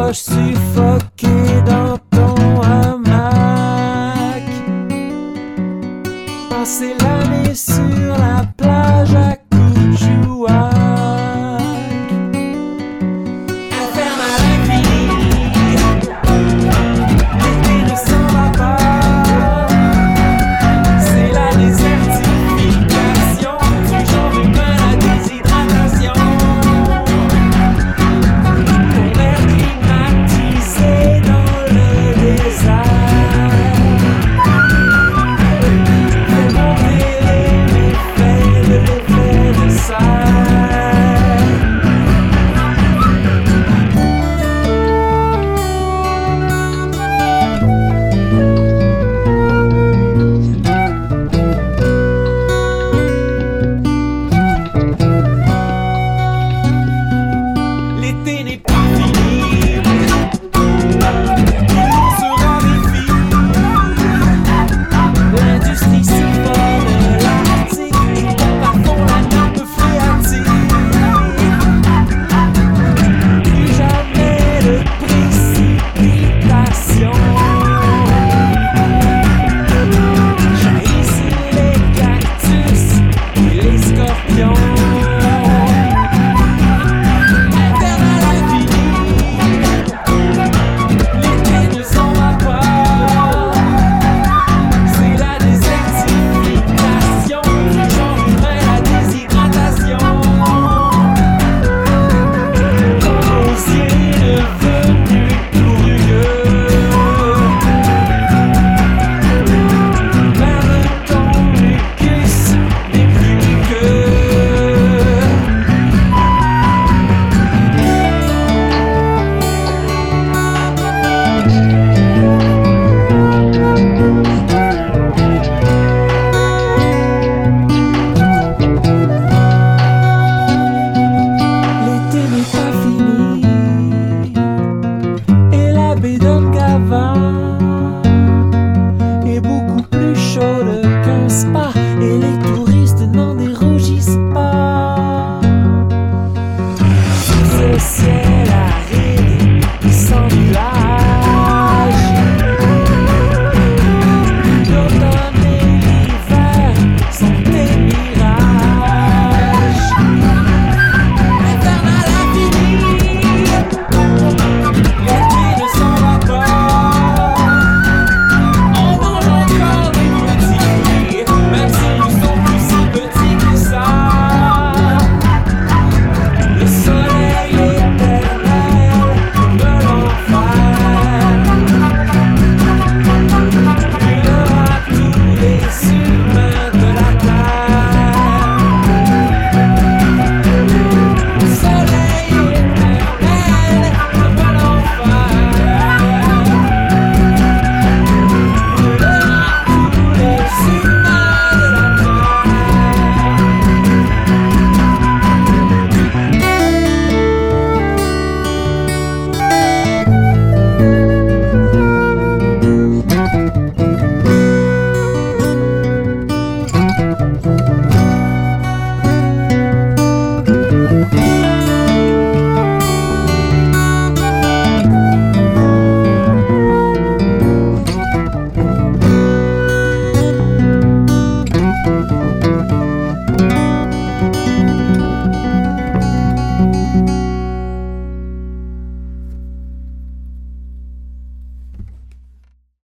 proche suffoqué dans ton hamac. Passer l'année sur la plage à coups de jouac. Infernal infini, l'été ne s'en va pas. C'est la désertification du genre humain, la déshydratation. Ton air climatisé dans le désert fait monter les méfaits de l'effet de serre. L'été n'est pas fini, on se raréfie. L'industrie s'effondre, l'Arctique parfond la nappe phréatique. Plus jamais de précipitation. Jaillissent les cactus et les scorpions. Infernal infini, l'été ne s'en va pas. C'est la désertification du genre humain, la déshydratation. Ton osier devenu glorieux. Même ton mucus n'est plus muqueux. L'été n'est pas fini et la baie d'Ongava